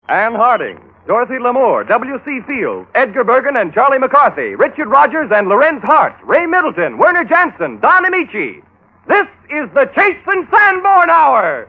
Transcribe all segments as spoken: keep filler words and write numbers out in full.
Ann Harding, Dorothy Lamour, W C. Fields, Edgar Bergen and Charlie McCarthy, Richard Rogers and Lorenz Hart, Ray Middleton, Werner Jansen, Don Amici. This is the Chase and Sanborn Hour.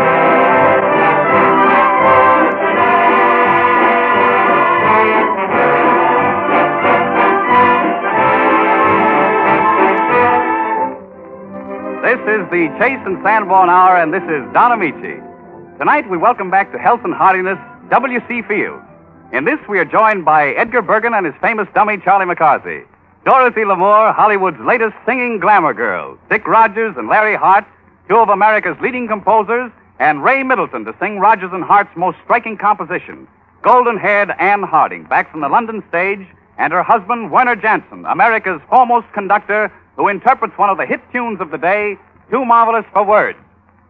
This is the Chase and Sanborn Hour, and this is Don Amici. Tonight we welcome back to health and heartiness W C. Fields. In this we are joined by Edgar Bergen and his famous dummy Charlie McCarthy, Dorothy Lamour, Hollywood's latest singing glamour girls, Dick Rogers and Larry Hart, two of America's leading composers, and Ray Middleton to sing Rogers and Hart's most striking composition, golden-haired Ann Harding, back from the London stage, and her husband Werner Jansen, America's foremost conductor, who interprets one of the hit tunes of the day, Too Marvelous for Words.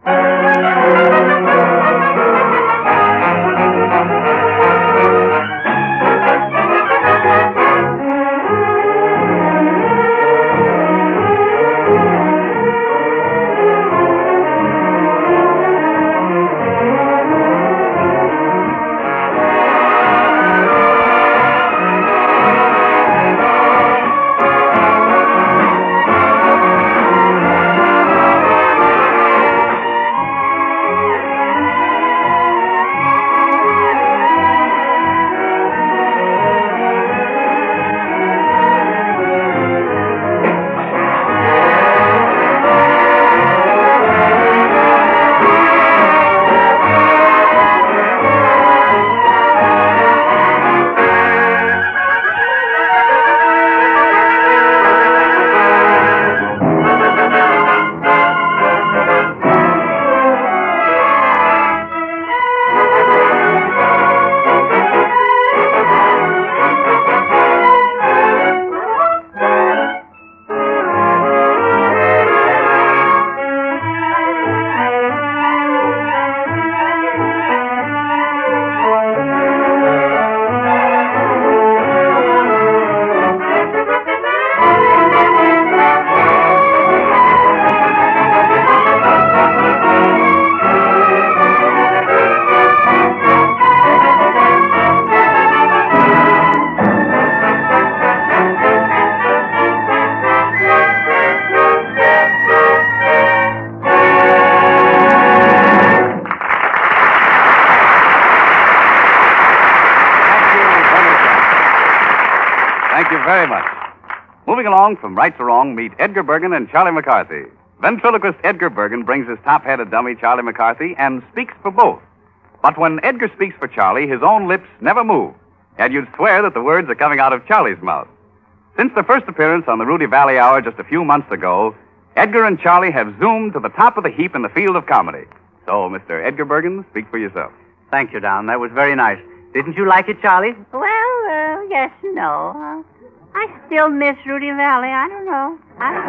Thank you very much. Moving along from right to wrong, meet Edgar Bergen and Charlie McCarthy. Ventriloquist Edgar Bergen brings his top-headed dummy, Charlie McCarthy, and speaks for both. But when Edgar speaks for Charlie, his own lips never move, and you'd swear that the words are coming out of Charlie's mouth. Since their first appearance on the Rudy Valley Hour just a few months ago, Edgar and Charlie have zoomed to the top of the heap in the field of comedy. So, Mister Edgar Bergen, speak for yourself. Thank you, Don. That was very nice. Didn't you like it, Charlie? Well, uh, yes and no. Uh, I still miss Rudy Valley. I don't know.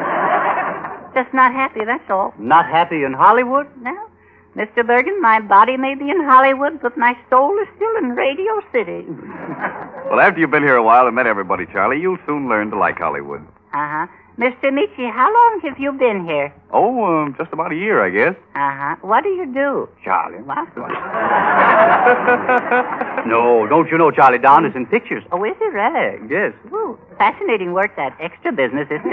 I'm just not happy, that's all. Not happy in Hollywood? No. Mister Bergen, my body may be in Hollywood, but my soul is still in Radio City. Well, after you've been here a while and met everybody, Charlie, you'll soon learn to like Hollywood. Uh-huh. Mister Michi, how long have you been here? Oh, um, just about a year, I guess. Uh-huh. What do you do? Charlie, what? No, don't you know Charlie Don is in pictures? Oh, is it really? Yes. Ooh, fascinating work, that extra business, isn't it?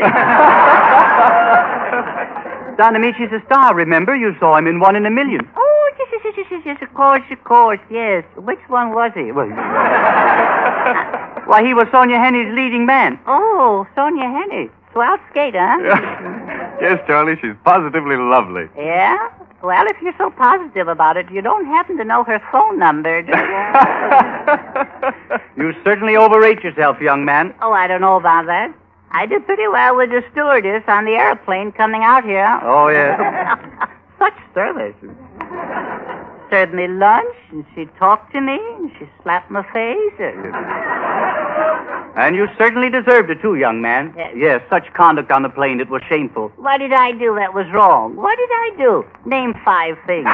Don Amici's a star, remember? You saw him in One in a Million. Oh, yes, yes, yes, yes, yes, of course, of course, yes. Which one was he? Well, why, he was Sonia Henny's leading man. Oh, Sonia Henny. Swell skate, huh? Yes, Charlie, she's positively lovely. Yeah? Well, if you're so positive about it, you don't happen to know her phone number, do you? You certainly overrate yourself, young man. Oh, I don't know about that. I did pretty well with the stewardess on the airplane coming out here. Oh, yeah. Such service. Served me lunch, and she talked to me, and she slapped my face. And... And you certainly deserved it, too, young man. Yes. Yes, such conduct on the plane, it was shameful. What did I do that was wrong? What did I do? Name five things.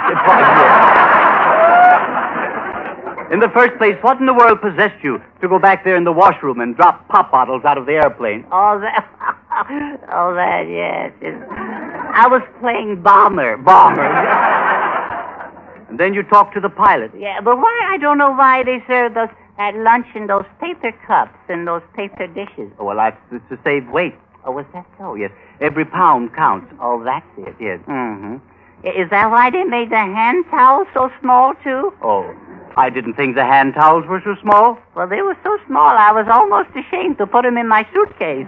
In the first place, what in the world possessed you to go back there in the washroom and drop pop bottles out of the airplane? All that... All that, yes. I was playing bomber. Bomber. And then you talk to the pilot. Yeah, but why? I don't know why they serve those at lunch in those paper cups and those paper dishes. Oh, well, that's it's to save weight. Oh, was that so? Yes. Every pound counts. Oh, that's it. Yes. Mm-hmm. Is that why they made the hand towels so small, too? Oh, I didn't think the hand towels were so small. Well, they were so small, I was almost ashamed to put them in my suitcase.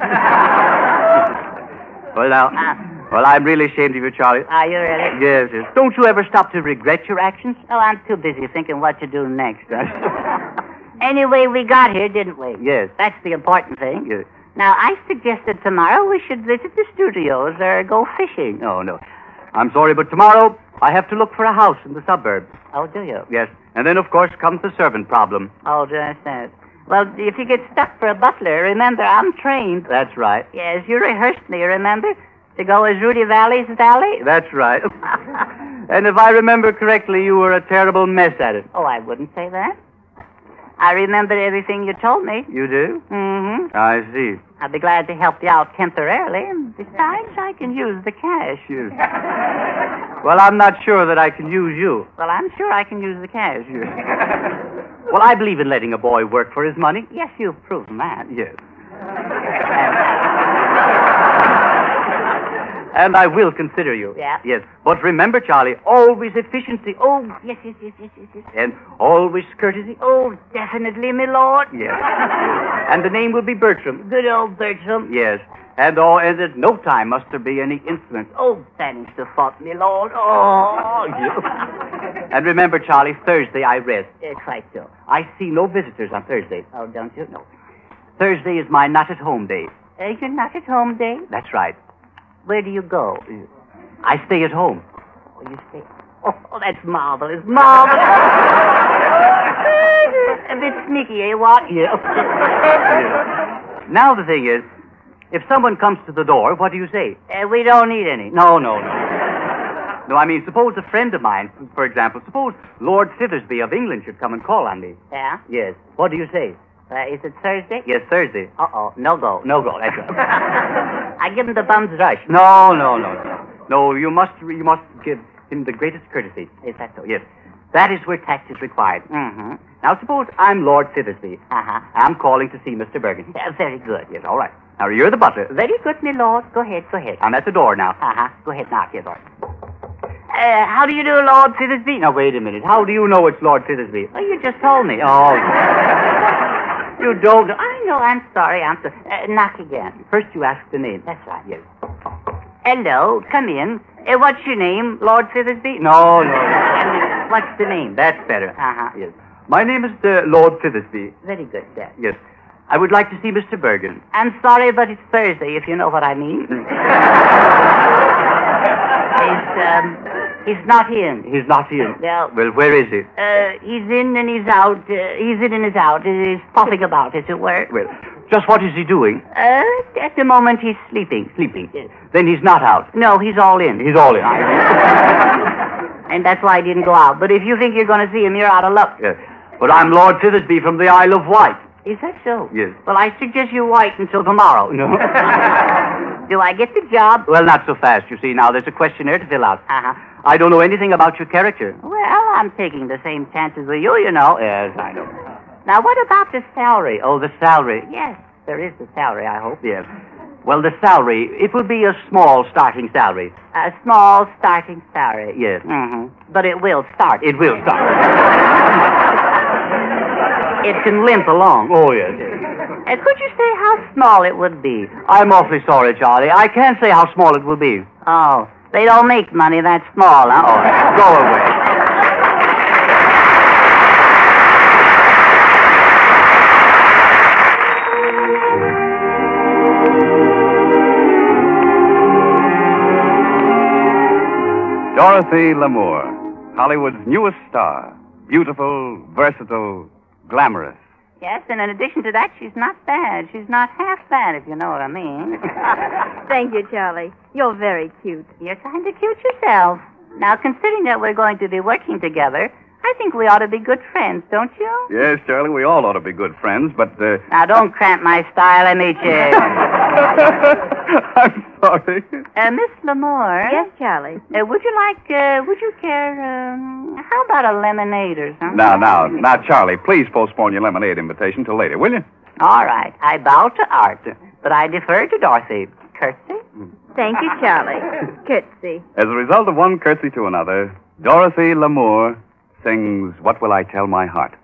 Well, now, Uh, well, I'm really ashamed of you, Charlie. Are you really? Yes, yes. Don't you ever stop to regret your actions? Oh, I'm too busy thinking what to do next. Anyway, we got here, didn't we? Yes. That's the important thing. Yes. Now, I suggested tomorrow we should visit the studios or go fishing. No, no. I'm sorry, but tomorrow I have to look for a house in the suburbs. Oh, do you? Yes. And then, of course, comes the servant problem. Oh, just that. Well, if you get stuck for a butler, remember, I'm trained. That's right. Yes, you rehearsed me, remember? To go as Rudy Valley's Valley? That's right. And if I remember correctly, you were a terrible mess at it. Oh, I wouldn't say that. I remember everything you told me. You do? Mm-hmm. I see. I'd be glad to help you out temporarily. And besides, I can use the cash. Yes. Well, I'm not sure that I can use you. Well, I'm sure I can use the cash. Well, I believe in letting a boy work for his money. Yes, you've proven that. Yes. And I will consider you. Yeah? Yes. But remember, Charlie, always efficiency. Oh, Yes, yes, yes, yes, yes, yes. and always courtesy. Oh, definitely, my lord. Yes. And the name will be Bertram. Good old Bertram. Yes. And oh, and at no time must there be any instruments. Oh, thanks to fault, my lord. Oh, And remember, Charlie, Thursday I rest. uh, quite so. I see no visitors on Thursday. Oh, don't you? No. Thursday is my not-at-home day. Uh, you're not at home, Dave? That's right. Where do you go? I stay at home. Oh, you stay. Oh, oh, that's marvelous. Marvelous. A bit sneaky, eh, what? Yeah. Now the thing is, if someone comes to the door, what do you say? Uh, we don't need any. No, no, no. No, I mean, suppose a friend of mine, for example, suppose Lord Fithersby of England should come and call on me. Yeah? Yes. What do you say? Uh, is it Thursday? Yes, Thursday. Uh-oh. No go. No go. That's right. I give him the bum's rush. No, no, no, no. No, you must, you must give him the greatest courtesy. Is that so? Yes. That is where tact is required. Mm-hmm. Now, suppose I'm Lord Fithersby. Uh-huh. I'm calling to see Mister Bergen. Uh, very good. Yes, all right. Now, you're the butler. Very good, my lord. Go ahead, go ahead. I'm at the door now. Uh-huh. Go ahead, knock here, Lord. Uh, how do you do, Lord Fithersby? Now, wait a minute. How do you know it's Lord Fithersby? Oh, you just told me. Oh, you don't. I know, I'm sorry, I'm sorry. Uh, knock again. First, you ask the name. That's right. Yes. Hello, come in. Uh, what's your name, Lord Fithersby? No, no, no. What's the name? That's better. Uh-huh. Yes. My name is uh, Lord Fithersby. Very good, sir. Yes. I would like to see Mister Bergen. I'm sorry, but it's Thursday, if you know what I mean. he's, um, he's not in. He's not in. Well, Well, where is he? uh, he's in and he's out. Uh, he's in and he's out. He's puffing about, as it were. Well, just what is he doing? Uh, at the moment, he's sleeping. Sleeping. Then he's not out. No, he's all in. He's all in. And that's why I didn't go out. But if you think you're going to see him, you're out of luck. Yes. But I'm Lord Fithersby from the Isle of Wight. Is that so? Yes. Well, I suggest you wait until tomorrow. No. Do I get the job? Well, not so fast, you see. Now, there's a questionnaire to fill out. Uh-huh. I don't know anything about your character. Well, I'm taking the same chances with you, you know. Yes, I know. Now, what about the salary? Oh, the salary. Yes, there is the salary, I hope. Yes. Well, the salary, it will be a small starting salary. A small starting salary. Yes. Mm-hmm. But it will start. It will start. It can limp along. Oh, yes. Uh, could you say how small it would be? I'm awfully sorry, Charlie. I can't say how small it will be. Oh, they don't make money that small, huh? All right. Go away. Dorothy Lamour, Hollywood's newest star. Beautiful, versatile, glamorous. Yes, and in addition to that, she's not bad. She's not half bad, if you know what I mean. Thank you, Charlie. You're very cute. You're kind of cute yourself. Now, considering that we're going to be working together, I think we ought to be good friends, don't you? Yes, Charlie, we all ought to be good friends, but, uh... Now, don't cramp my style, I meet you. I'm sorry. Uh, Miss Lamore. Yes, Charlie. Uh, would you like, uh, would you care, um, how about a lemonade or something? Now, now, now, Charlie, please postpone your lemonade invitation till later, will you? All right. I bow to art, but I defer to Dorothy. Curtsy? Thank you, Charlie. Curtsy. As a result of one curtsy to another, Dorothy Lamour sings What Will I Tell My Heart?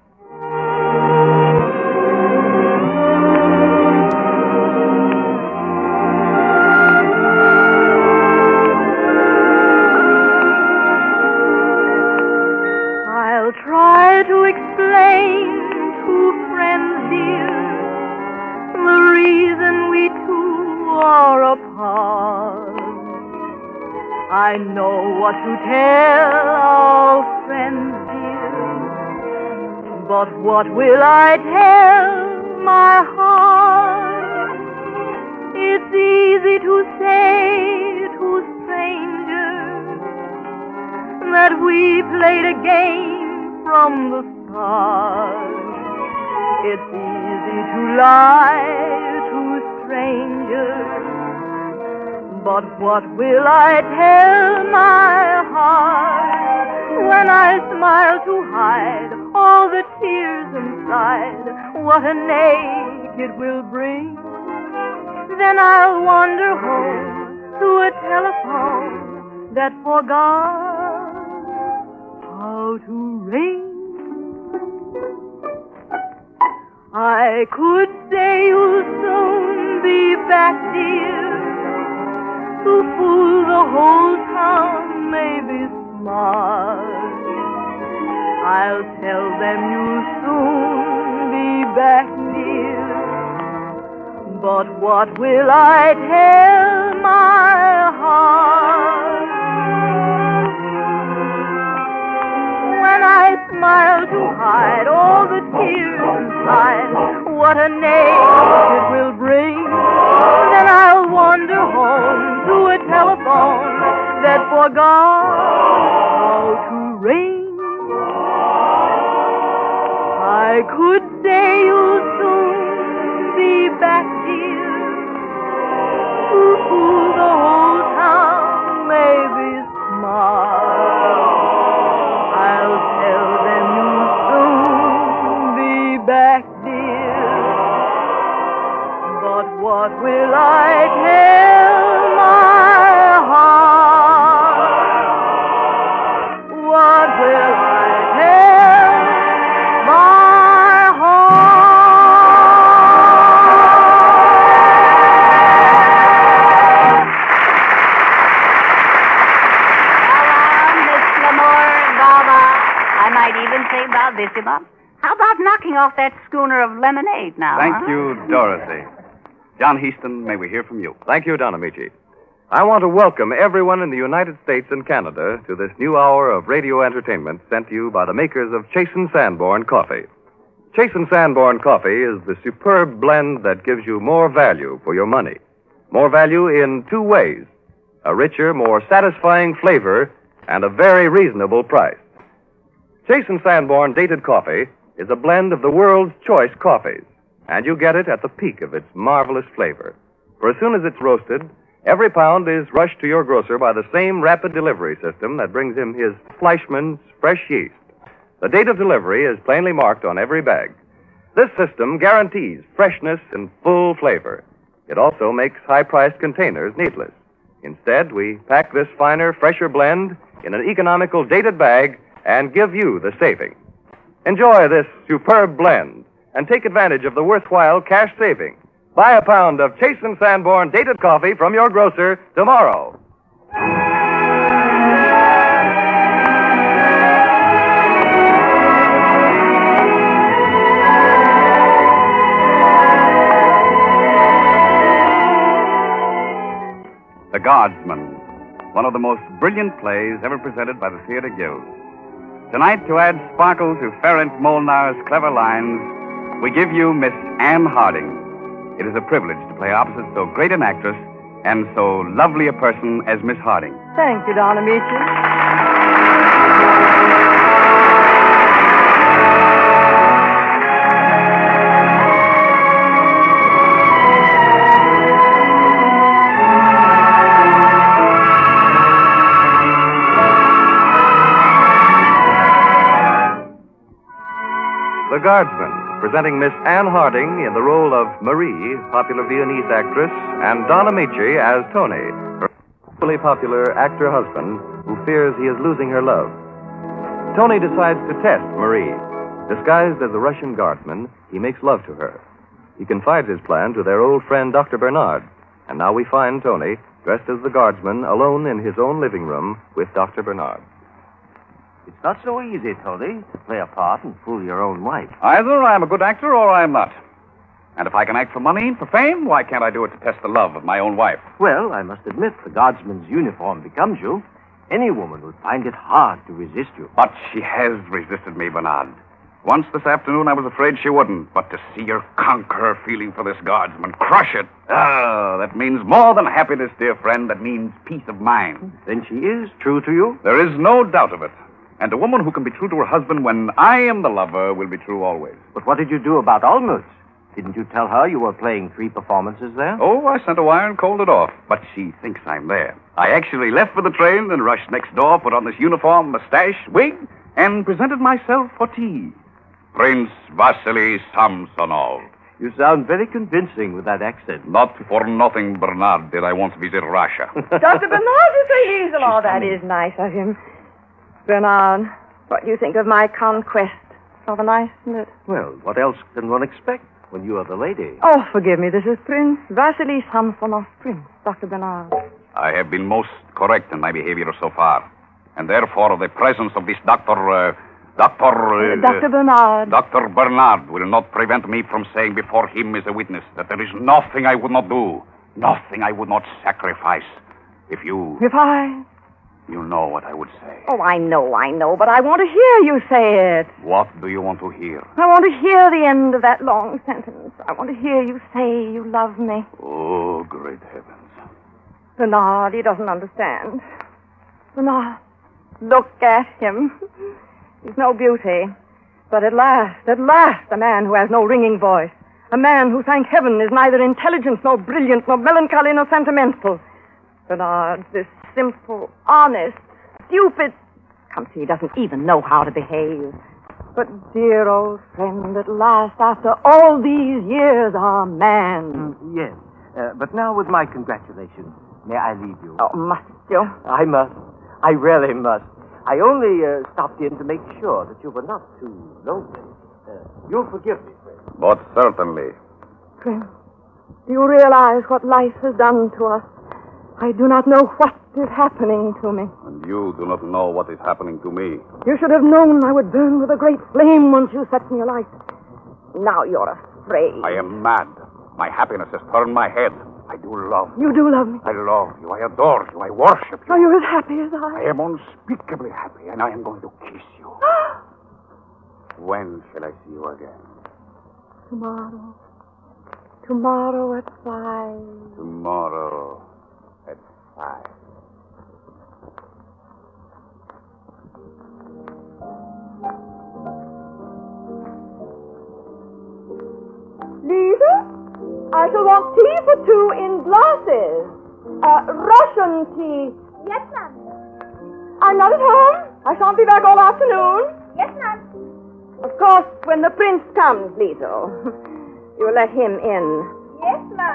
I'll try to explain to friends dear the reason we two are apart. I know what to tell our friends dear, but what will I tell my heart? It's easy to say to strangers that we played a game from the start. It's easy to lie to strangers, but what will I tell my heart when I smile to hide all the tears inside? What a ache it will bring. Then I'll wander home to a telephone that forgot how to ring. I could say you'll soon be back, dear, to fool the whole town, maybe smart. I'll tell them you'll soon be back, dear, but what will I tell my heart when I smile to hide all the tears inside? What a name it will bring. Then I'll wander home to a telephone that forgot how to ring. I could say you'll soon be back, dear, to fool the whole town, maybe smart. I'll tell them you'll soon be back, dear, but what will I tell my heart? What will I tell my heart? Now, Miss Lamore, Baba, I might even say bravissima. How about knocking off that schooner of lemonade now? Thank huh? you, Dorothy. John Heaston, may we hear from you? Thank you, Don Amici. I want to welcome everyone in the United States and Canada to this new hour of radio entertainment sent to you by the makers of Chase and Sanborn Coffee. Chase and Sanborn Coffee is the superb blend that gives you more value for your money. More value in two ways: a richer, more satisfying flavor and a very reasonable price. Chase and Sanborn Dated Coffee is a blend of the world's choice coffees, and you get it at the peak of its marvelous flavor. For as soon as it's roasted, every pound is rushed to your grocer by the same rapid delivery system that brings him his Fleischmann's fresh yeast. The date of delivery is plainly marked on every bag. This system guarantees freshness and full flavor. It also makes high-priced containers needless. Instead, we pack this finer, fresher blend in an economical dated bag and give you the saving. Enjoy this superb blend and take advantage of the worthwhile cash saving. Buy a pound of Chase and Sanborn Dated Coffee from your grocer tomorrow. The Guardsman, one of the most brilliant plays ever presented by the Theatre Guild. Tonight, to add sparkle to Ferenc Molnar's clever lines, we give you Miss Anne Harding. It is a privilege to play opposite so great an actress and so lovely a person as Miss Harding. Thank you, Don Amici. The Guardsman, presenting Miss Anne Harding in the role of Marie, popular Viennese actress, and Don Amici as Tony, her equally popular actor-husband who fears he is losing her love. Tony decides to test Marie. Disguised as a Russian guardsman, he makes love to her. He confides his plan to their old friend, Doctor Bernard. And now we find Tony, dressed as the guardsman, alone in his own living room with Doctor Bernard. It's not so easy, Tony, to play a part and fool your own wife. Either I'm a good actor or I'm not. And if I can act for money and for fame, why can't I do it to test the love of my own wife? Well, I must admit the guardsman's uniform becomes you. Any woman would find it hard to resist you. But she has resisted me, Bernard. Once this afternoon, I was afraid she wouldn't. But to see her conquer her feeling for this guardsman, crush it, ah, that means more than happiness, dear friend. That means peace of mind. Then she is true to you? There is no doubt of it. And a woman who can be true to her husband when I am the lover will be true always. But what did you do about Olmutz? Didn't you tell her you were playing three performances there? Oh, I sent a wire and called it off. But she thinks I'm there. I actually left for the train and rushed next door, put on this uniform, mustache, wig, and presented myself for tea. Prince Vasily Samsonov. You sound very convincing with that accent. Not for nothing, Bernard, did I once visit Russia. Doctor Bernard is a Hazel. Oh, that is nice of him. Bernard, what do you think of my conquest? Rather nice, isn't it? Well, what else can one expect when you are the lady? Oh, forgive me. This is Prince Vasily Samsonov, Prince, Doctor Bernard. I have been most correct in my behavior so far. And therefore, the presence of this Doctor... Uh, Doctor... Uh, uh, Doctor Bernard. Doctor Bernard will not prevent me from saying before him as a witness that there is nothing I would not do, nothing I would not sacrifice. If you... If I... You know what I would say. Oh, I know, I know, but I want to hear you say it. What do you want to hear? I want to hear the end of that long sentence. I want to hear you say you love me. Oh, great heavens. Bernard, he doesn't understand. Bernard, look at him. He's no beauty. But at last, at last, a man who has no ringing voice. A man who, thank heaven, is neither intelligent, nor brilliant, nor melancholy, nor sentimental. Bernard, this simple, honest, stupid... Come see, he doesn't even know how to behave. But, dear old friend, at last, after all these years, our man. Mm, yes, uh, but now with my congratulations, may I leave you? Oh, must you? I must. I really must. I only uh, stopped in to make sure that you were not too lonely. Uh, you'll forgive me, friend. But certainly. Prince, do you realize what life has done to us? I do not know what is happening to me. And you do not know what is happening to me. You should have known I would burn with a great flame once you set me alight. Now you're afraid. I am mad. My happiness has turned my head. I do love you. You do love me. I love you. I adore you. I worship you. Are you as happy as I? I am unspeakably happy, and I am going to kiss you. When shall I see you again? Tomorrow. Tomorrow at five. Tomorrow at five. Lisa, I shall want tea for two in glasses. Uh, Russian tea. Yes, ma'am. I'm not at home. I shan't be back all afternoon. Yes, ma'am. Of course, when the prince comes, Lisa, you'll let him in. Yes, ma'am.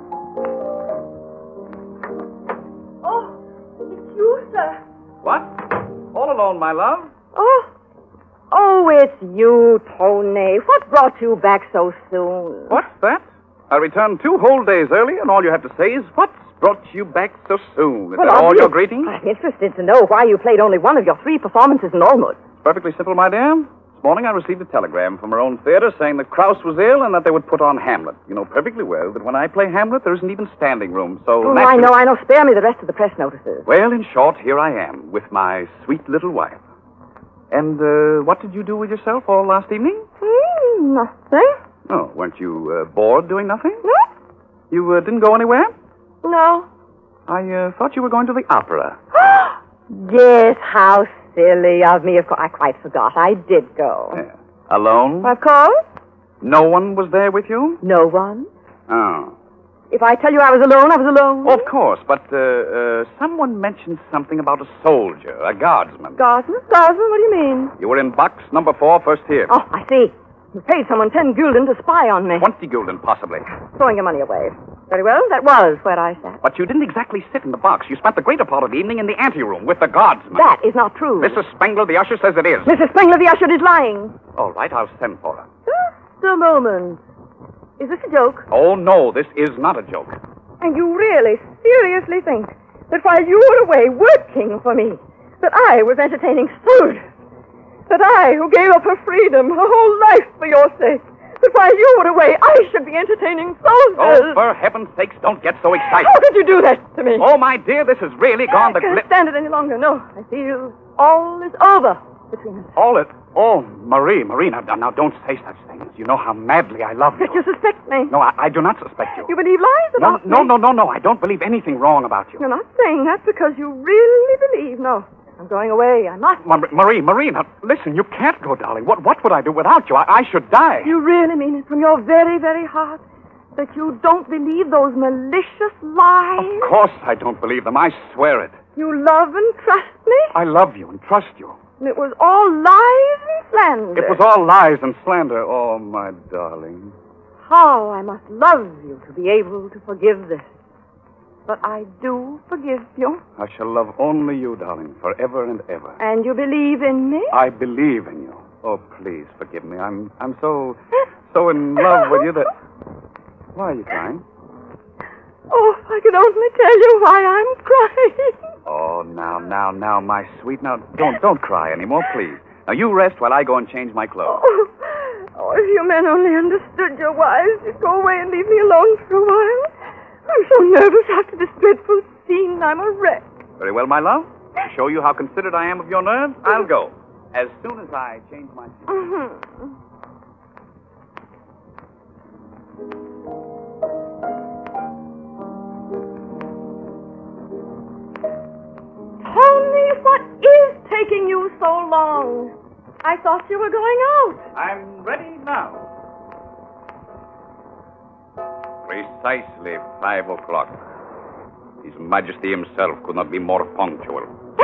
Oh, it's you, sir. What? All alone, my love? Oh, oh, it's you, Tony. What brought you back so soon? What's that? I returned two whole days early, and all you have to say is, what's brought you back so soon? Is Well, that all obvious- your greeting? I'm interested to know why you played only one of your three performances in Olmutz. Perfectly simple, my dear. This morning I received a telegram from our own theater saying that Krauss was ill and that they would put on Hamlet. You know perfectly well that when I play Hamlet, there isn't even standing room, so... Oh, I naturally- know, I know. Spare me the rest of the press notices. Well, in short, here I am, with my sweet little wife. And, uh, what did you do with yourself all last evening? Hmm, nothing. Oh, weren't you, uh, bored doing nothing? No? You, uh, didn't go anywhere? No. I, uh, thought you were going to the opera. Yes, how silly of me. Of course, I quite forgot. I did go. Yeah. Alone? Of course. No one was there with you? No one. Oh. If I tell you I was alone, I was alone. Of course, but, uh, uh, someone mentioned something about a soldier, a guardsman. Guardsman? Guardsman? What do you mean? You were in box number four, first here. Oh, I see. You paid someone ten gulden to spy on me. Twenty gulden, possibly. Throwing your money away. Very well, that was where I sat. But you didn't exactly sit in the box. You spent the greater part of the evening in the anteroom with the guardsman. That is not true. Missus Spengler, the usher, says it is. Missus Spengler, the usher, is lying. All right, I'll send for her. Just a moment. Is this a joke? Oh, no, this is not a joke. And you really, seriously think that while you were away working for me, that I was entertaining soldiers? That I, who gave up her freedom, her whole life for your sake, that while you were away, I should be entertaining soldiers? Oh, for heaven's sakes, don't get so excited. How could you do that to me? Oh, my dear, this has really gone the I can't gli- stand it any longer. No, I feel all is over between us. All it... Oh, Marie, Marie, now, now don't say such things. You know how madly I love you. That you suspect me. No, I, I do not suspect you. You believe lies No, about no, me? no, no, no. I don't believe anything wrong about you. You're not saying that because you really believe. No, I'm going away. I must. Ma- Marie, Marie, now, listen, you can't go, darling. What, what would I do without you? I, I should die. You really mean it from your very, very heart that you don't believe those malicious lies? Of course I don't believe them. I swear it. You love and trust me? I love you and trust you. And it was all lies and slander. It was all lies and slander. Oh, my darling. How I must love you to be able to forgive this. But I do forgive you. I shall love only you, darling, forever and ever. And you believe in me? I believe in you. Oh, please forgive me. I'm I'm so so in love with you that... Why are you crying? Oh, if I could only tell you why I'm crying. Oh, now, now, now, my sweet. Now, don't don't cry anymore, please. Now, you rest while I go and change my clothes. Oh, oh, if you men only understood your wives, you'd go away and leave me alone for a while. I'm so nervous after this dreadful scene. I'm a wreck. Very well, my love. To show you how considerate I am of your nerves, I'll go. As soon as I change my... Mm-hmm. Tony, what is taking you so long? I thought you were going out. I'm ready now. Precisely five o'clock. His Majesty himself could not be more punctual.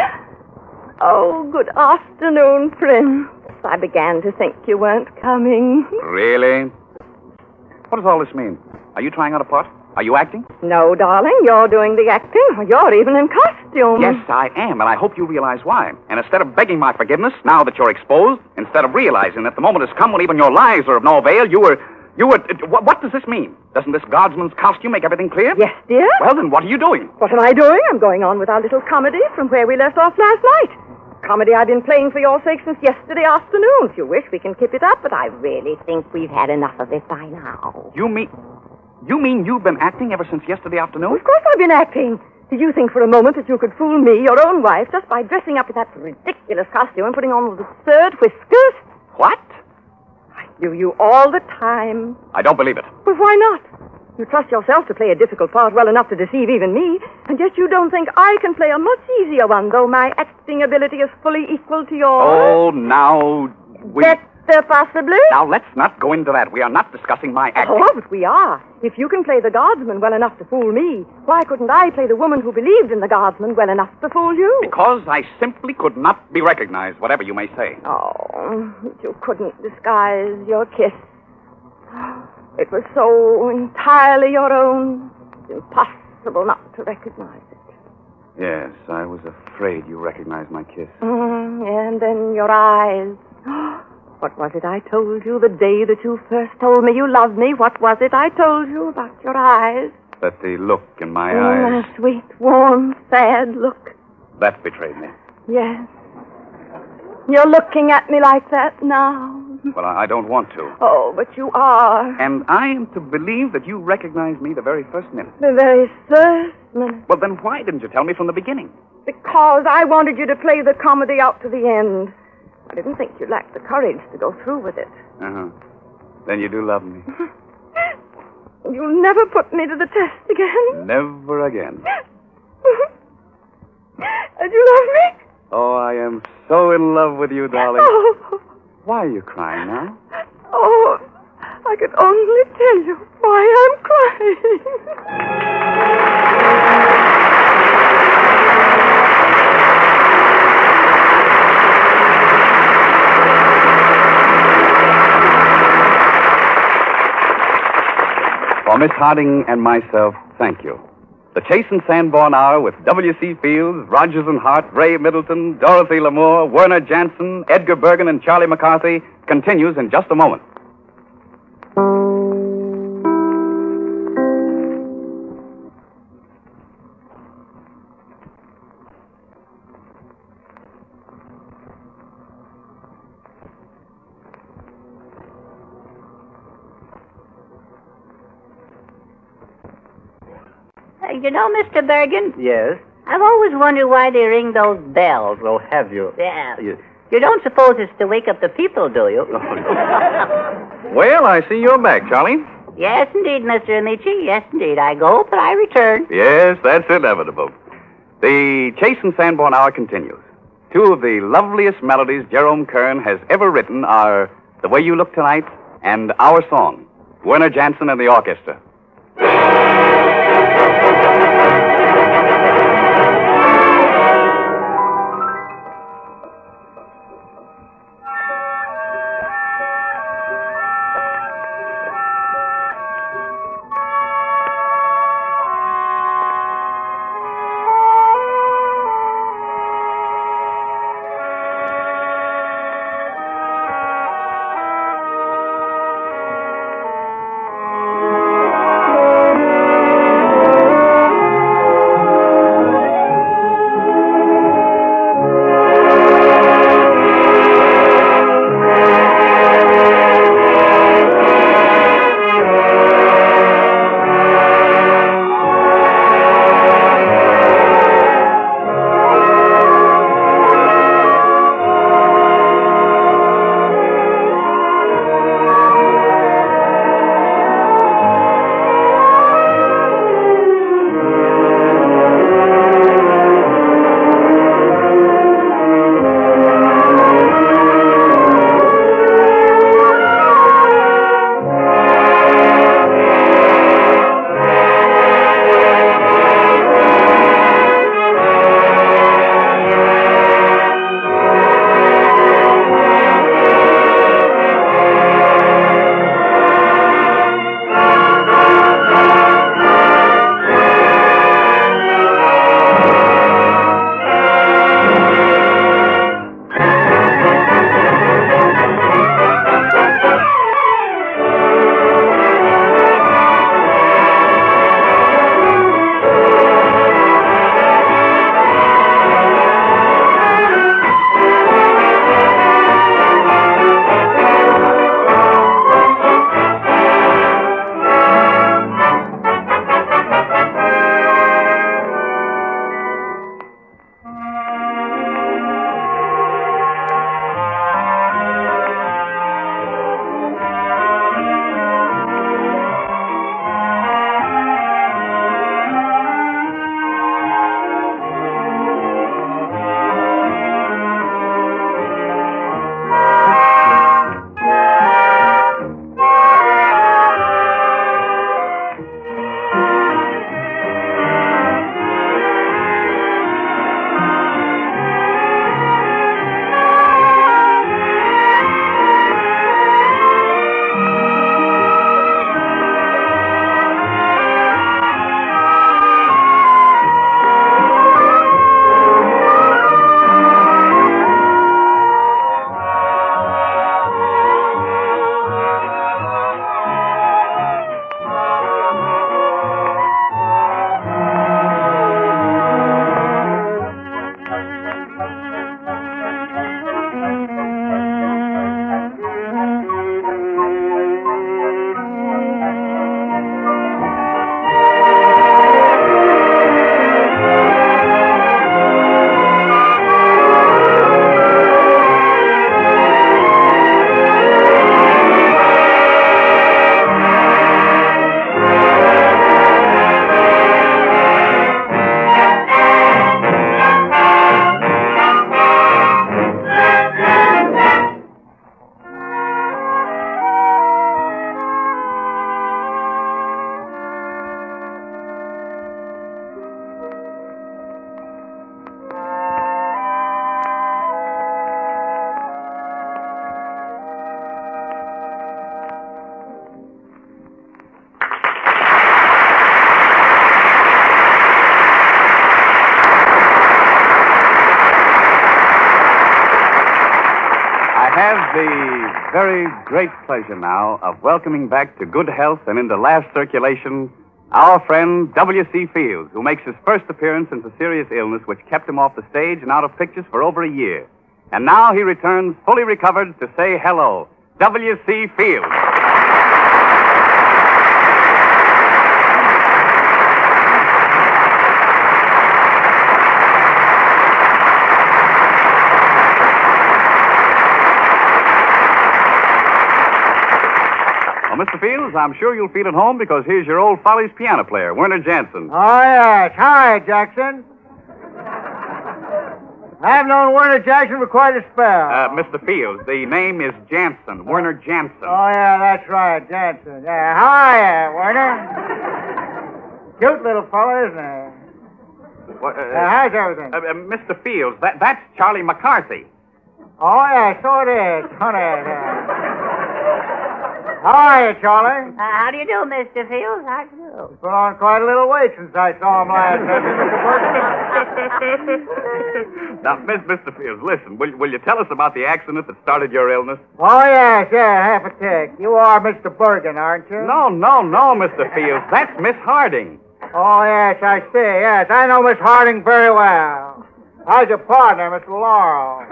Oh, good afternoon, Prince. I began to think you weren't coming. Really? What does all this mean? Are you trying out a part? Are you acting? No, darling, you're doing the acting. You're even in costume. Yes, I am, and I hope you realize why. And instead of begging my forgiveness, now that you're exposed, instead of realizing that the moment has come when even your lies are of no avail, you were... You were... What, what does this mean? Doesn't this guardsman's costume make everything clear? Yes, dear. Well, then what are you doing? What am I doing? I'm going on with our little comedy from where we left off last night. Comedy I've been playing for your sake since yesterday afternoon. If you wish, we can keep it up, but I really think we've had enough of it by now. You mean... You mean you've been acting ever since yesterday afternoon? Of course I've been acting. Did you think for a moment that you could fool me, your own wife, just by dressing up in that ridiculous costume and putting on those absurd whiskers? What? I knew you all the time. I don't believe it. Well, why not? You trust yourself to play a difficult part well enough to deceive even me, and yet you don't think I can play a much easier one, though my acting ability is fully equal to yours. Oh, now... We... Better, possibly? Now, let's not go into that. We are not discussing my acting. Oh, but we are. If you can play the guardsman well enough to fool me, why couldn't I play the woman who believed in the guardsman well enough to fool you? Because I simply could not be recognized, whatever you may say. Oh, you couldn't disguise your kiss. It was so entirely your own. It's impossible not to recognize it. Yes, I was afraid you recognized my kiss. Mm, and then your eyes. What was it I told you the day that you first told me you loved me? What was it I told you about your eyes? That the look in my Mm, eyes, a sweet, warm, sad look. that betrayed me. Yes. You're looking at me like that now. Well, I I don't want to. Oh, but you are. And I am to believe that you recognized me the very first minute. The very first minute. Well, then why didn't you tell me from the beginning? Because I wanted you to play the comedy out to the end. I didn't think you lacked the courage to go through with it. Uh-huh. Then you do love me. You'll never put me to the test again. Never again. And you love me? Oh, I am so in love with you, darling. Oh, Why are you crying now? oh, I could only tell you why I'm crying. For Miss Harding and myself, thank you. The Chase and Sanborn Hour with W C. Fields, Rogers and Hart, Ray Middleton, Dorothy Lamour, Werner Jansen, Edgar Bergen, and Charlie McCarthy continues in just a moment. Uh, you know, Mister Bergen, Yes? I've always wondered why they ring those bells. Oh, have you? Yeah. You... You don't suppose it's to wake up the people, do you? Well, I see you're back, Charlie. Yes, indeed, Mister Amici. Yes, indeed. I go, but I return. Yes, that's inevitable. The Chase and Sanborn Hour continues. Two of the loveliest melodies Jerome Kern has ever written are The Way You Look Tonight and Our Song, Werner Jansen and the orchestra. have the very great pleasure now of welcoming back to good health and into last circulation our friend W C. Fields, who makes his first appearance since a serious illness which kept him off the stage and out of pictures for over a year. And now he returns fully recovered to say hello. W C. Fields. Well, Mister Fields, I'm sure you'll feel at home because here's your old Follies piano player, Werner Jansen. Oh, yes. Hi, Jackson. I've known Werner Jackson for quite a spell. Uh, Mister Fields, the name is Jansen, Werner Jansen. Oh, yeah, that's right, Jansen. Yeah. Hi, uh, Werner. Cute little fellow, isn't he? What, uh, Uh, how's everything? uh, uh, Mister Fields, that, that's Charlie McCarthy. Oh, yeah, so it is. Honey. Uh, how are you, Charlie? Uh, how do you do, Mister Fields? How do you do? Put on quite a little weight since I saw him last time, Mister Burton. Now, Miss, Mister Fields, listen. Will, will you tell us about the accident that started your illness? Oh, yes, yeah, half a tick. You are Mister Bergen, aren't you? No, no, no, Mister Fields. That's Miss Harding. Oh, yes, I see. Yes, I know Miss Harding very well. How's your partner, Miss Laurel?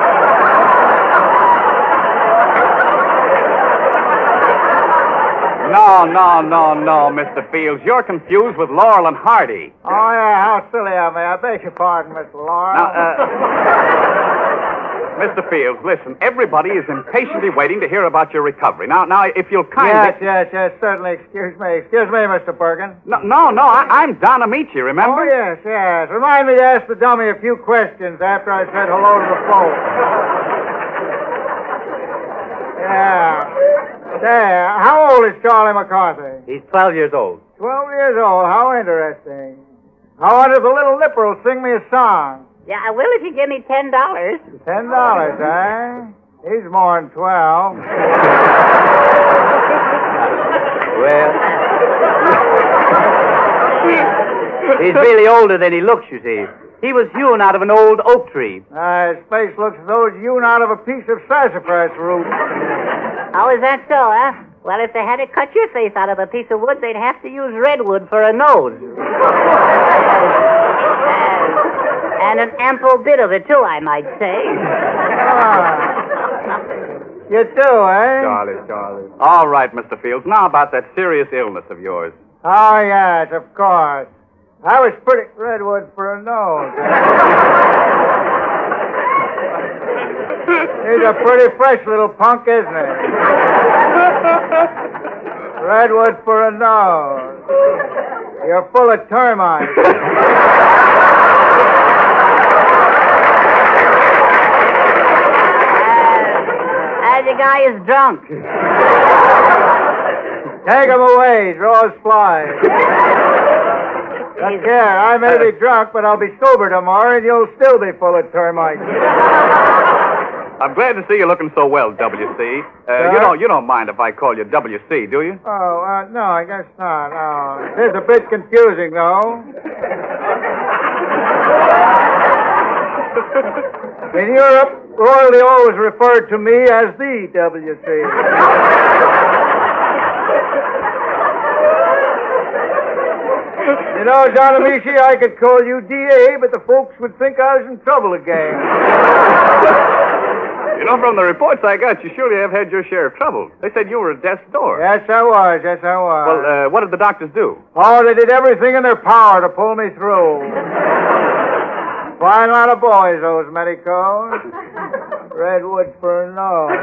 No, no, no, no, Mister Fields. You're confused with Laurel and Hardy. Oh, yeah, how silly of me. I beg your pardon, Miss Laurel. Now, uh, Mister Fields, listen. Everybody is impatiently waiting to hear about your recovery. Now, now, if you'll kindly... Yes, yes, yes, certainly. Excuse me. Excuse me, Mister Bergen. No, no, no I, I'm Don Amici, remember? Oh, yes, yes. Remind me to ask the dummy a few questions after I said hello to the folks. Yeah. There. How old is Charlie McCarthy? He's twelve years old. Twelve years old. How interesting. I wonder if the little nipper will sing me a song. Yeah, I will if you give me ten dollars. Ten dollars, eh? He's more than twelve. Well, he's really older than he looks, you see. He was hewn out of an old oak tree. Uh, his face looks as though it's hewn out of a piece of sassafras root. How is that so, huh? Well, if they had to cut your face out of a piece of wood, they'd have to use redwood for a nose. And an ample bit of it, too, I might say. Ah. You too, eh? Charlie, Charlie. All right, Mister Fields. Now about that serious illness of yours. Oh, yes, of course. I was pretty redwood for a nose. He's a pretty fresh little punk, isn't he? Redwood for a nose. You're full of termites. And the guy is drunk. Take him away. Draw his flies. Look here, I may be drunk, but I'll be sober tomorrow, and you'll still be full of termites. I'm glad to see you looking so well, W C. Uh, you don't you don't mind if I call you W C, do you? Oh, uh, no, I guess not. No. It is a bit confusing, though. In Europe, royalty always referred to me as the W C. You know, Don Amici, I could call you D A, but the folks would think I was in trouble again. You know, from the reports I got, you surely have had your share of trouble. They said you were at death's door. Yes, I was. Yes, I was. Well, uh, what did the doctors do? Oh, they did everything in their power to pull me through. Fine lot of boys, those medicos. Redwood for a nose.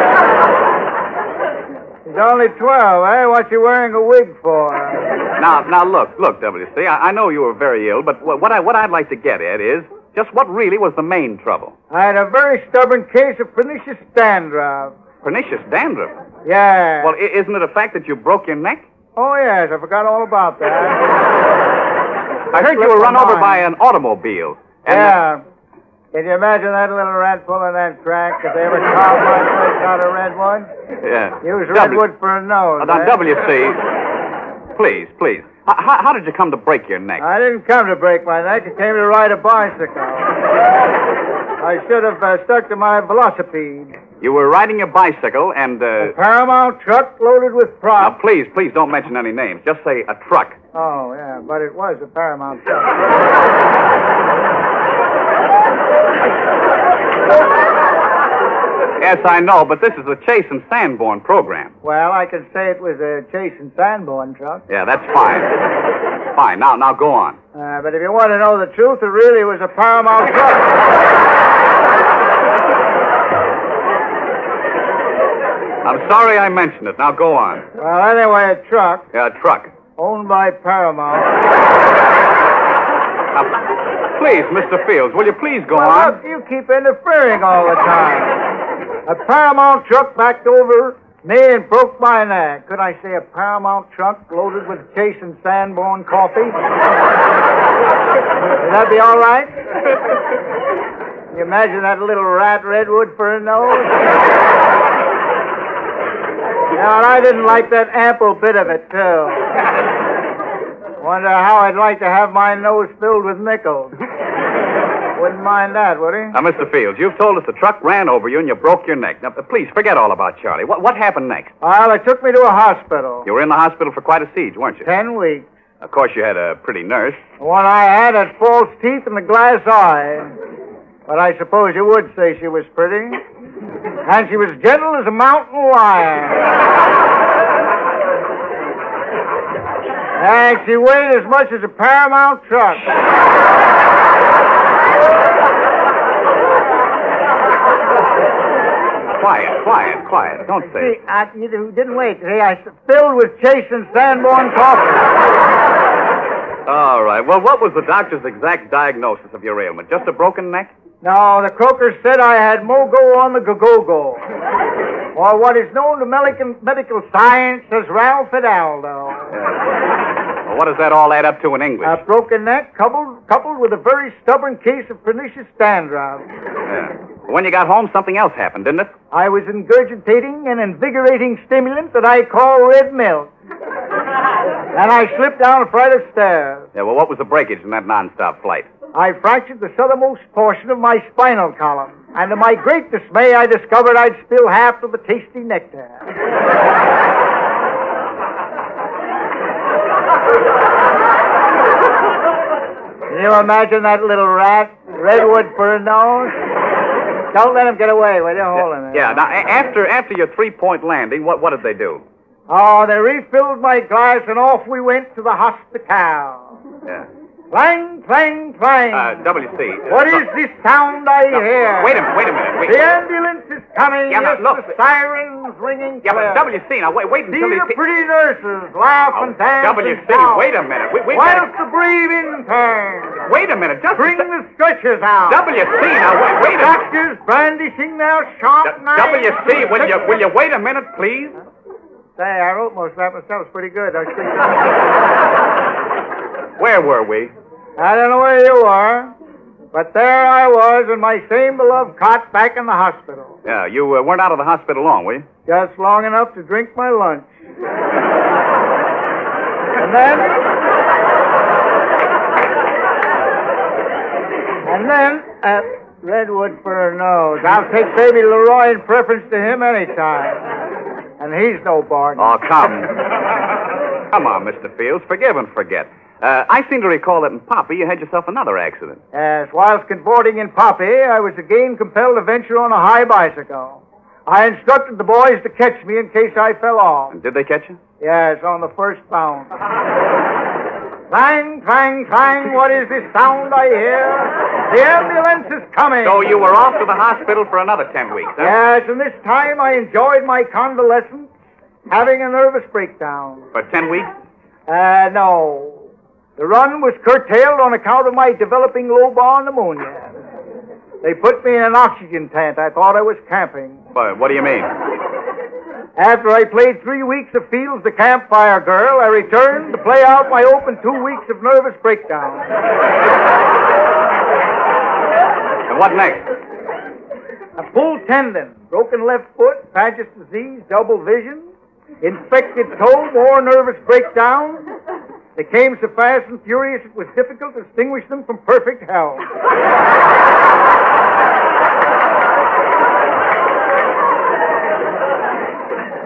He's only twelve, eh? What's he wearing a wig for? Now, now, look, look, W C. I, I know you were very ill, but what, I, what I'd like to get at is just what really was the main trouble. I had a very stubborn case of pernicious dandruff. Pernicious dandruff? Yeah. Well, i- isn't it a fact that you broke your neck? Oh, yes, I forgot all about that. I heard you were run over by an automobile. And, uh, Yeah. Can you imagine that little rat pulling that crack? If they ever carved my face out of redwood? yeah. Use W- redwood for a nose. Uh, now, eh? W C, please, please. H- how, how did you come to break your neck? I didn't come to break my neck. I came to ride a bicycle. I should have uh, stuck to my velocipede. You were riding your bicycle and, uh... A Paramount truck loaded with Now, props. please, please don't mention any names. Just say a truck. Oh, yeah, but it was a Paramount truck. Yes, I know, but this is a Chase and Sanborn program. Well, I can say it was a Chase and Sanborn truck. Yeah, that's fine. Fine. Now, now go on. Uh, but if you want to know the truth, it really was a Paramount truck. I'm sorry I mentioned it. Now go on. Well, anyway, a truck Yeah, a truck. owned by Paramount. Now, please, Mister Fields, will you please go Well, on? look, you keep interfering all the time. A Paramount truck backed over me and broke my neck. Could I say a Paramount truck loaded with Chase and Sanborn coffee? Would that be all right? Can you imagine that little rat Redwood for a nose? Yeah, and I didn't like that ample bit of it, too. Wonder how I'd like to have my nose filled with nickels. Wouldn't mind that, would he? Now, Mister Fields, you've told us the truck ran over you and you broke your neck. Now, please, forget all about Charlie. What, what happened next? Well, they took me to a hospital. You were in the hospital for quite a siege, weren't you? Ten weeks. Of course, you had a pretty nurse. The one I had had false teeth and a glass eye. But I suppose you would say she was pretty. And she was gentle as a mountain lion. And she weighed as much as a Paramount truck. Quiet, quiet, quiet. Don't say See, it. I, you didn't wait. See, I s- filled with Chase and Sanborn coffee. All right. Well, what was the doctor's exact diagnosis of your ailment? Just a broken neck? No, the croaker said I had mogo on the go-go-go. Or what is known to medical, medical science as Ralph Hidalgo. Well, what does that all add up to in English? A broken neck coupled, coupled with a very stubborn case of pernicious dandruff. Yeah. When you got home, something else happened, didn't it? I was ingurgitating an invigorating stimulant that I call red milk. And I slipped down a flight of stairs. Yeah, well, what was the breakage in that nonstop flight? I fractured the southernmost portion of my spinal column. And to my great dismay, I discovered I'd spilled half of the tasty nectar. Can you imagine that little rat, Redwood for a nose? Don't let him get away, will you? Hold him. Yeah, now, a- after after your three-point landing, what, what did they do? Oh, they refilled my glass, and off we went to the hospital. Yeah. Clang, clang, clang. Uh, W C. uh, What look- is this sound I hear? Wait a minute, wait a minute. Wait. The ambulance is coming. Yeah, now, yes, look. the sirens ringing Yeah, clear. but W C, now, wait, wait See until the these... pretty nurses laugh Oh, and dance W and C, shout. wait a minute. We, we Whilst the brave intern Wait a minute, just... bring the stretchers out. W C, now, wait, wait a minute. Doctors brandishing their sharp knives. W C, will you, will you wait a minute, please? Say, I wrote most of that myself. It's pretty good. I think. Where were we? I don't know where you are, but there I was in my same beloved cot back in the hospital. Yeah, you uh, weren't out of the hospital long, were you? Just long enough to drink my lunch. And then... And then, uh, Redwood for a nose. I'll take baby Leroy in preference to him anytime. And he's no bargain. Oh, come. Come on, Mister Fields. Forgive and forget. Uh, I seem to recall that in Poppy you had yourself another accident. Yes, whilst cavorting in Poppy, I was again compelled to venture on a high bicycle. I instructed the boys to catch me in case I fell off. And did they catch you? Yes, on the first bound. Clang, clang, clang, what is this sound I hear? The ambulance is coming. So you were off to the hospital for another ten weeks, huh? Yes, and this time I enjoyed my convalescence, having a nervous breakdown. For ten weeks? Uh, no. The run was curtailed on account of my developing low-bar pneumonia. They put me in an oxygen tent. I thought I was camping. But what do you mean? After I played three weeks of Fields the Campfire Girl, I returned to play out my open two weeks of nervous breakdown. And what next? A pulled tendon, broken left foot, Paget's disease, double vision, infected toe, more nervous breakdown. They came so fast and furious it was difficult to distinguish them from perfect health.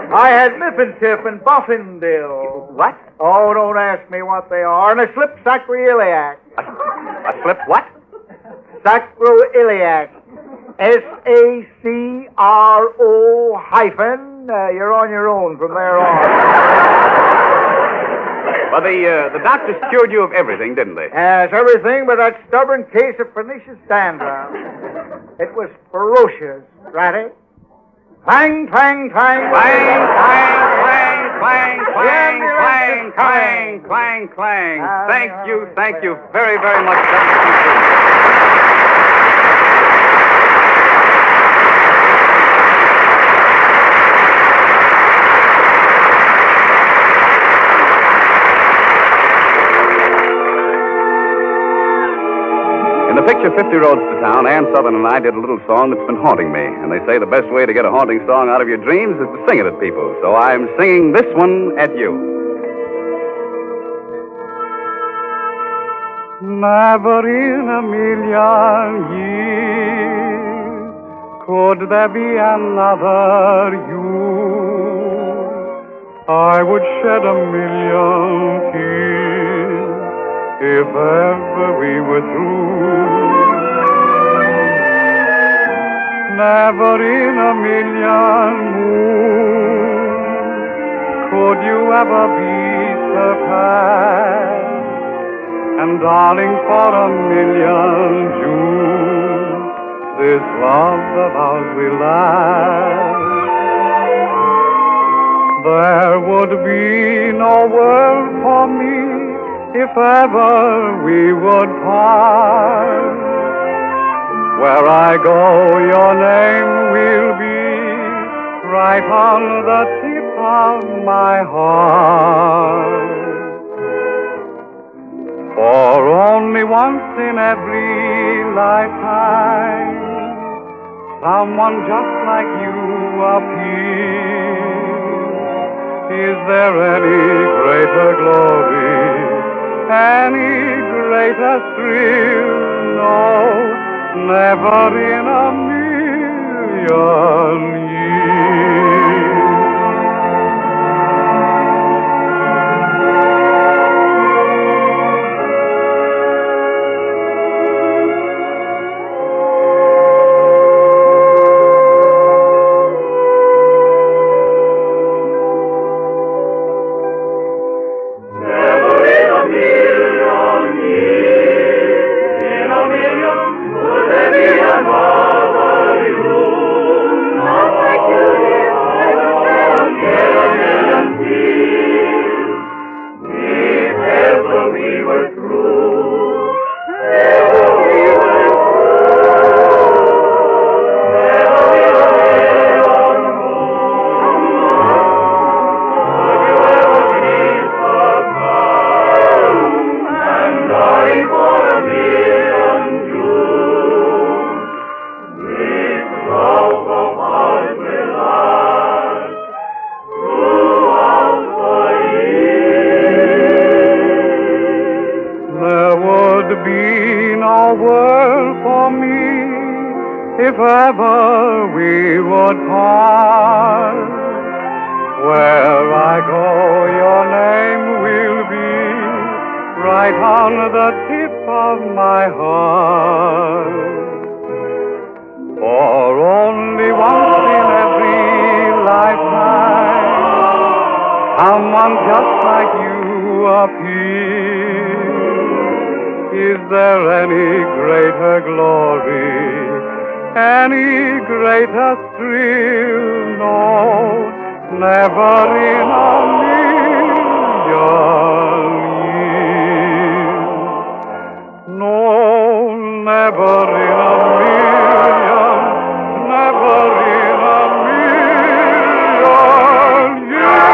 I had Miffentip and Buffindale. What? Oh, don't ask me what they are. And a slip sacroiliac. A, a slip what? Sacroiliac. S A C R O hyphen. Uh, you're on your own from there on. Well, the, uh, the doctors cured you of everything, didn't they? Yes, everything but that stubborn case of pernicious dandruff. It was ferocious, Ratty. Clang, clang, clang. Clang, clang, clang, clang, clang, clang, clang, clang. Thank you, thank you very, very much. In the picture fifty Roads to Town, Ann Southern and I did a little song that's been haunting me. And they say the best way to get a haunting song out of your dreams is to sing it at people. So I'm singing this one at you. Never in a million years could there be another you. I would shed a million tears if ever we were through. Never in a million moons could you ever be surpassed. And darling, for a million Junes, this love of ours will last. There would be no world for me if ever we would part. Where I go, your name will be right on the tip of my heart. For only once in every lifetime, someone just like you appears. Is there any greater glory, any greater thrill? No, never in a million years. If ever we would part, where I go, your name will be right on the tip of my heart. For only once in every lifetime, someone just like you appears. Is there any greater glory, any greater thrill? No, never in a million years. No, never in a million, never in a million years.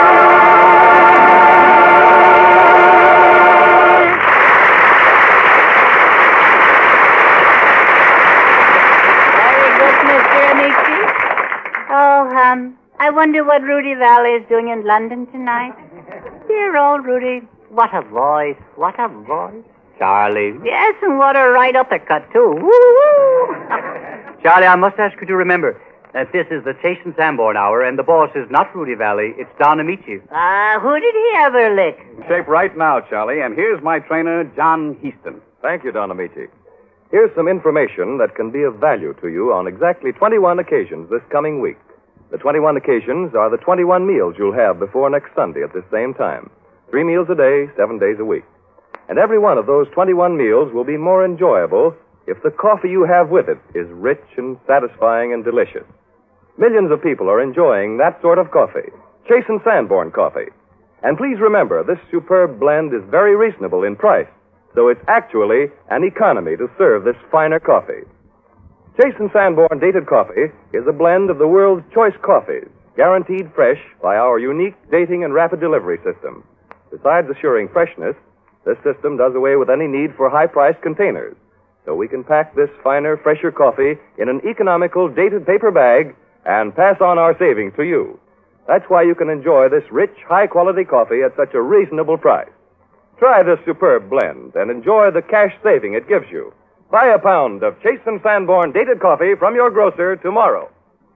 Oh, um, I wonder what Rudy Valley is doing in London tonight. Dear old Rudy. What a voice. What a voice. Charlie. Yes, and what a right uppercut, too. Woo-woo. Charlie, I must ask you to remember that this is the Chase and Sanborn Hour, and the boss is not Rudy Valley, it's Don Amici. Ah, uh, who did he ever lick? Shape right now, Charlie, and here's my trainer, John Heaston. Thank you, Don Amici. Here's some information that can be of value to you on exactly twenty-one occasions this coming week. The twenty-one occasions are the twenty-one meals you'll have before next Sunday at this same time. Three meals a day, seven days a week. And every one of those twenty-one meals will be more enjoyable if the coffee you have with it is rich and satisfying and delicious. Millions of people are enjoying that sort of coffee, Chase and Sanborn coffee. And please remember, this superb blend is very reasonable in price, so it's actually an economy to serve this finer coffee. Chase and Sanborn Dated Coffee is a blend of the world's choice coffees, guaranteed fresh by our unique dating and rapid delivery system. Besides assuring freshness, this system does away with any need for high-priced containers, so we can pack this finer, fresher coffee in an economical dated paper bag and pass on our savings to you. That's why you can enjoy this rich, high-quality coffee at such a reasonable price. Try this superb blend and enjoy the cash saving it gives you. Buy a pound of Chase and Sanborn Dated Coffee from your grocer tomorrow.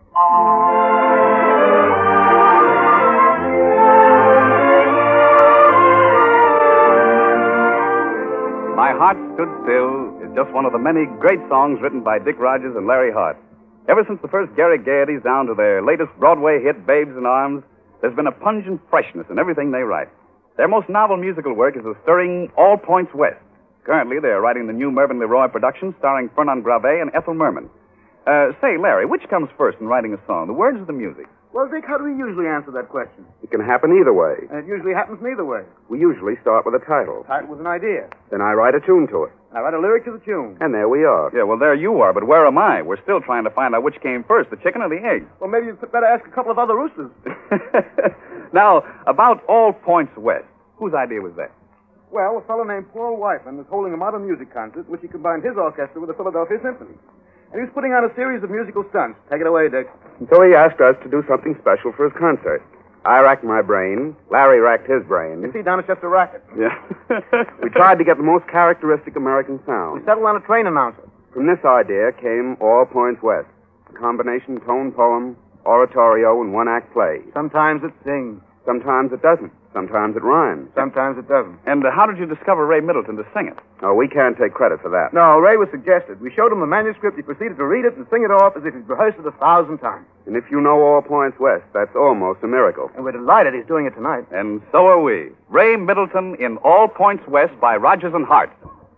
My Heart Stood Still is just one of the many great songs written by Dick Rogers and Larry Hart. Ever since the first Gary Gaieties down to their latest Broadway hit, Babes in Arms, there's been a pungent freshness in everything they write. Their most novel musical work is the stirring All Points West. Currently, they're writing the new Mervyn LeRoy production starring Fernand Gravet and Ethel Merman. Uh, say, Larry, which comes first in writing a song, the words or the music? Well, Dick, how do we usually answer that question? It can happen either way. And it usually happens neither way. We usually start with a title. Title with an idea. Then I write a tune to it. I write a lyric to the tune. And there we are. Yeah, well, there you are, but where am I? We're still trying to find out which came first, the chicken or the egg. Well, maybe you'd better ask a couple of other roosters. Now, about All Points West, whose idea was that? Well, a fellow named Paul Wyfman was holding a modern music concert in which he combined his orchestra with the Philadelphia Symphony. And he was putting on a series of musical stunts. Take it away, Dick. So he asked us to do something special for his concert. I racked my brain. Larry racked his brain. You see, Don, it's just a racket. Yeah. We tried to get the most characteristic American sound. We settled on a train announcer. From this idea came All Points West, a combination tone poem, oratorio, and one-act play. Sometimes it sings. Sometimes it doesn't. Sometimes it rhymes. Sometimes it doesn't. And uh, how did you discover Ray Middleton to sing it? Oh, we can't take credit for that. No, Ray was suggested. We showed him the manuscript. He proceeded to read it and sing it off as if he'd rehearsed it a thousand times. And if you know All Points West, that's almost a miracle. And we're delighted he's doing it tonight. And so are we. Ray Middleton in All Points West by Rogers and Hart.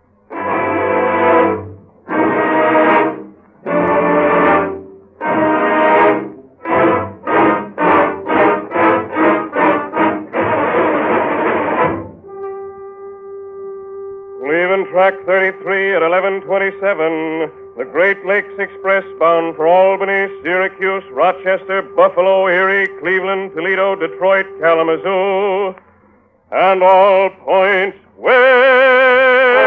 Leaving track thirty-three at eleven twenty-seven, the Great Lakes Express bound for Albany, Syracuse, Rochester, Buffalo, Erie, Cleveland, Toledo, Detroit, Kalamazoo, and All Points West.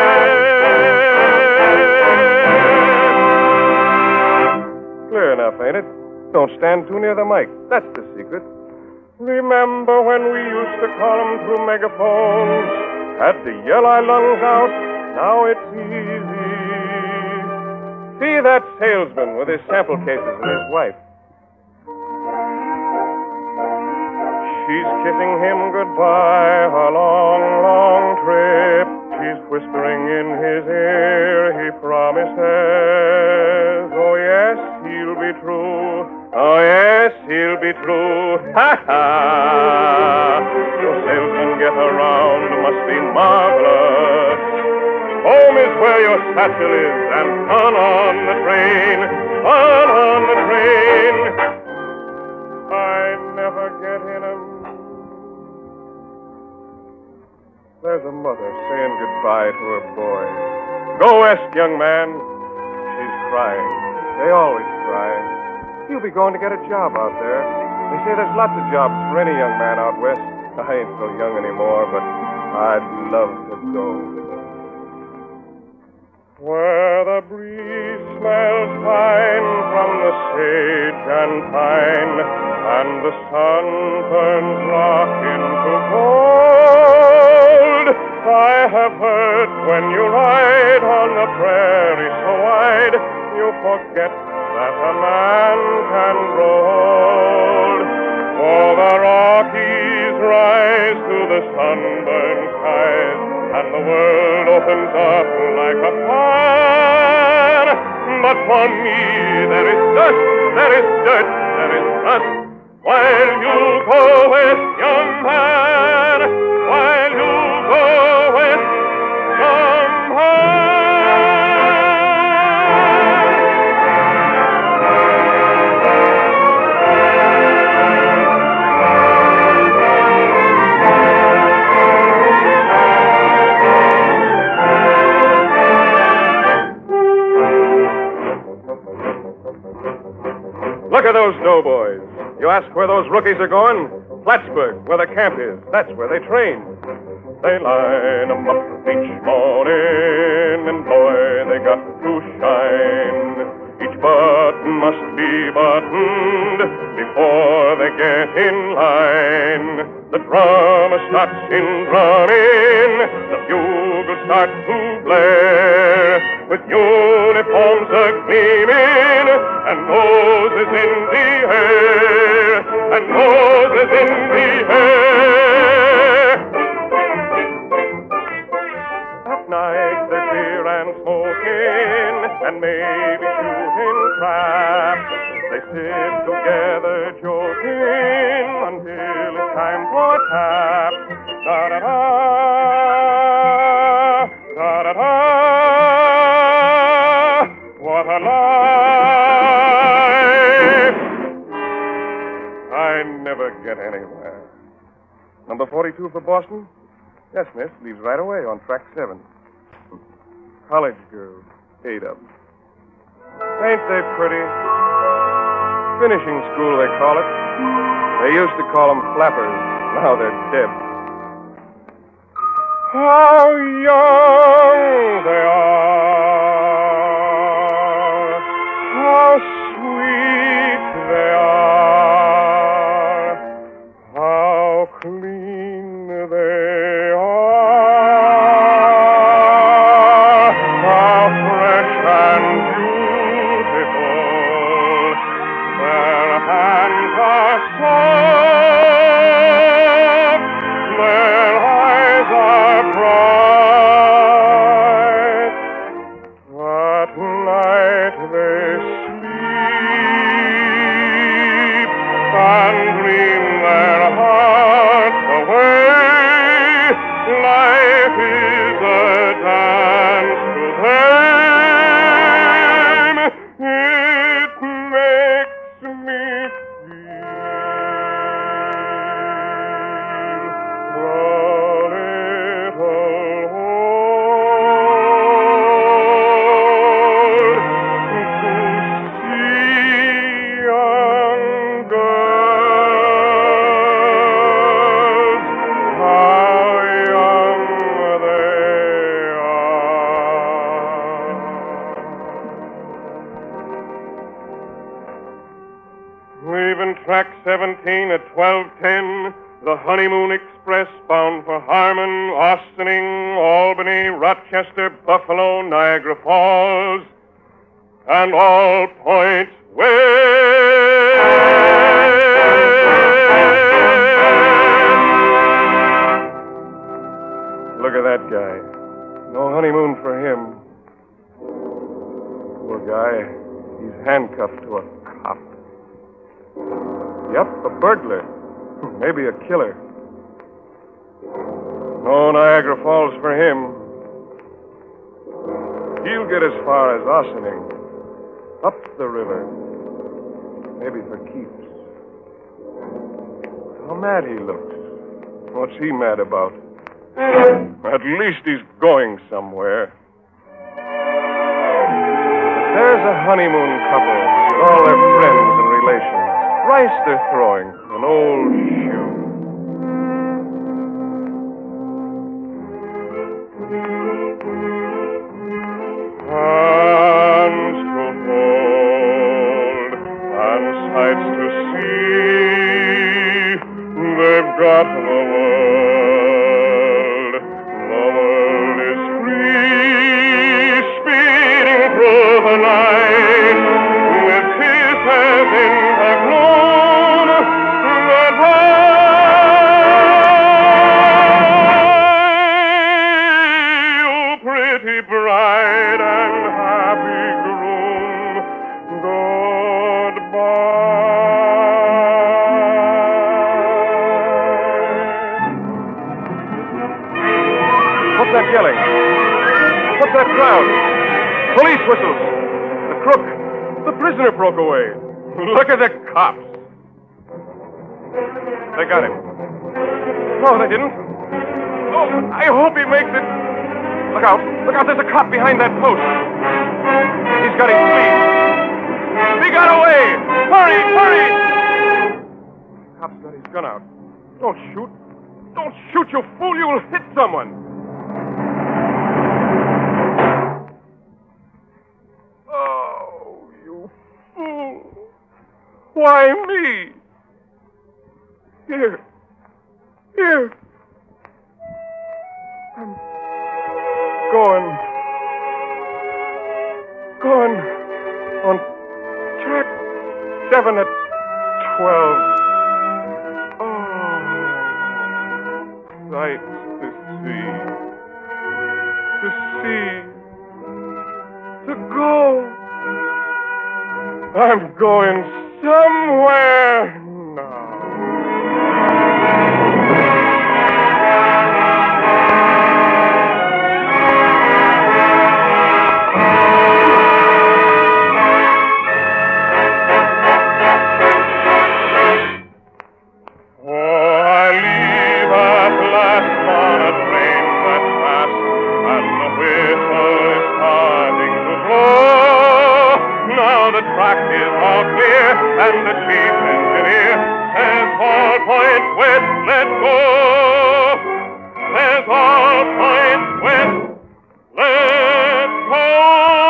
Clear enough, ain't it? Don't stand too near the mic. That's the secret. Remember when we used to call 'em through megaphones? Had to yell our lungs out, now it's easy. See that salesman with his sample cases and his wife. She's kissing him goodbye, a long, long trip. She's whispering in his ear, he promises. Oh, yes, he'll be true. Oh, yes, he'll be true. Ha, ha. So salesmen get around, must be marvelous. Home is where your satchel is, and fun on the train. Fun on the train. I never get in 'em. There's a mother saying goodbye to her boy. Go west, young man. She's crying. They always cry. You'll be going to get a job out there. They say there's lots of jobs for any young man out west. I ain't so young anymore, but I'd love to go. Where the breeze smells fine from the sage and pine, and the sun turns rock into gold. I have heard when you ride on the prairie so wide, you forget that a man can grow old. For the Rockies rise to the sunburned skies, and the world opens up like a fan. But for me there is dust, there is dirt, there is rust, while you go west, young man, while you go west, young man. Look at those doughboys. You ask where those rookies are going? Plattsburgh, where the camp is. That's where they train. They line 'em up each morning, and boy, they got to shine. Each button must be buttoned before they get in line. The drummer starts in drumming, the bugles start to blare, with uniforms a-gleaming and noses in the air, and noses in the air. At night there's beer and smoking, and maybe shooting craps. They sit together joking until it's time for taps. Da-da-da, da-da-da. What a life! I never get anywhere. Number forty-two for Boston? Yes, miss. Leaves right away on track seven. College girls. Eight of them. Ain't they pretty? Finishing school, they call it. They used to call them flappers. Now they're dead. How young they are. How sweet they are. How clean they are. How fresh and beautiful. Their hands are soft. Their eyes are bright. At night they sleep and dream their hearts away. Life is a dance to them. It makes me feel a little old to see young girls, how young they are. Leaving track seventeen at twelve ten, the Honeymoon Express bound for Harmon, Austining, Albany, Rochester, Buffalo, Niagara Falls, and all points west. Look at that guy. No honeymoon for him. Poor guy. He's handcuffed to a cop. Yep, a burglar. Maybe a killer. No Niagara Falls for him. He'll get as far as Ossining. Up the river. Maybe for keeps. How mad he looks. What's he mad about? At least he's going somewhere. There's a honeymoon couple with all their friends and relations. Rice they're throwing, an old shoe. Hands to hold and sights to see. They've got the world. The world is free, speeding through the night with that yelling? What's that crowd? Police whistles. The crook, the prisoner broke away. Look at the cops. They got him. No, they didn't. Oh, I hope he makes it. Look out. Look out. There's a cop behind that post. He's got his sleeve. He got away. Hurry, hurry. Cop's got his gun out. Don't shoot. Don't shoot, you fool. You'll hit someone. Oh, you fool. Why me? Here. Here. I'm going. Going on track seven at twelve. Oh, sights to see. To see. To go. I'm going somewhere now. And the chief engineer says all points west, let go. Says all points west, let go.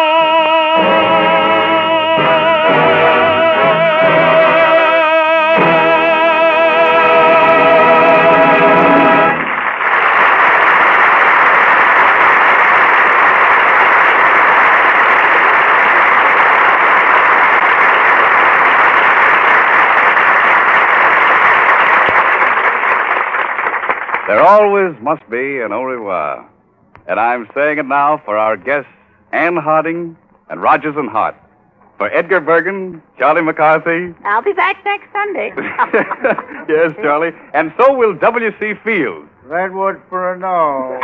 There always must be an au revoir. And I'm saying it now for our guests, Ann Harding and Rogers and Hart. For Edgar Bergen, Charlie McCarthy. I'll be back next Sunday. Yes, Charlie. And so will W C Fields. Redwood for a no.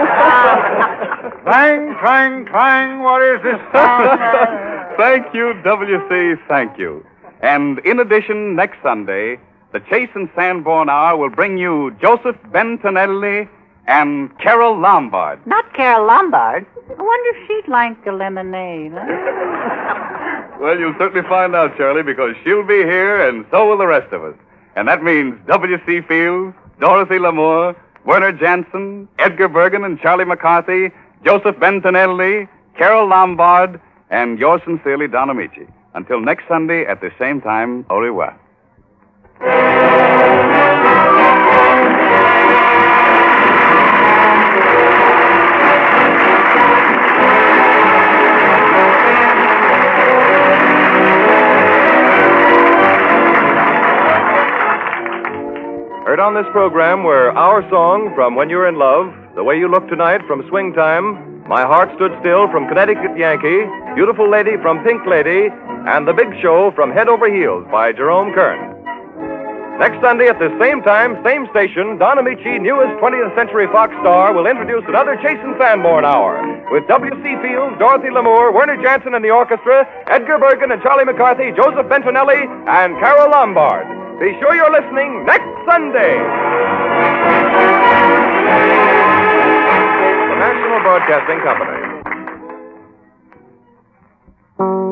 Clang, clang, clang. What is this sound? Thank you, W C. Thank you. And in addition, next Sunday, the Chase and Sanborn Hour will bring you Joseph Bentonelli and Carol Lombard. Not Carol Lombard. I wonder if she'd like a lemonade. Huh? Well, you'll certainly find out, Charlie, because she'll be here, and so will the rest of us. And that means W C Fields, Dorothy Lamour, Werner Jansen, Edgar Bergen and Charlie McCarthy, Joseph Bentonelli, Carol Lombard, and yours sincerely, Don Amici. Until next Sunday at the same time, au revoir. Heard on this program were our song from When You're in Love, The Way You Look Tonight from Swing Time, My Heart Stood Still from Connecticut Yankee, Beautiful Lady from Pink Lady, and The Big Show from Head Over Heels by Jerome Kern. Next Sunday at the same time, same station, Don Amici, newest twentieth Century Fox star, will introduce another Chase and Sanborn Hour with W C Fields, Dorothy Lamour, Werner Jansen and the orchestra, Edgar Bergen and Charlie McCarthy, Joseph Bentonelli, and Carol Lombard. Be sure you're listening next Sunday. The National Broadcasting Company.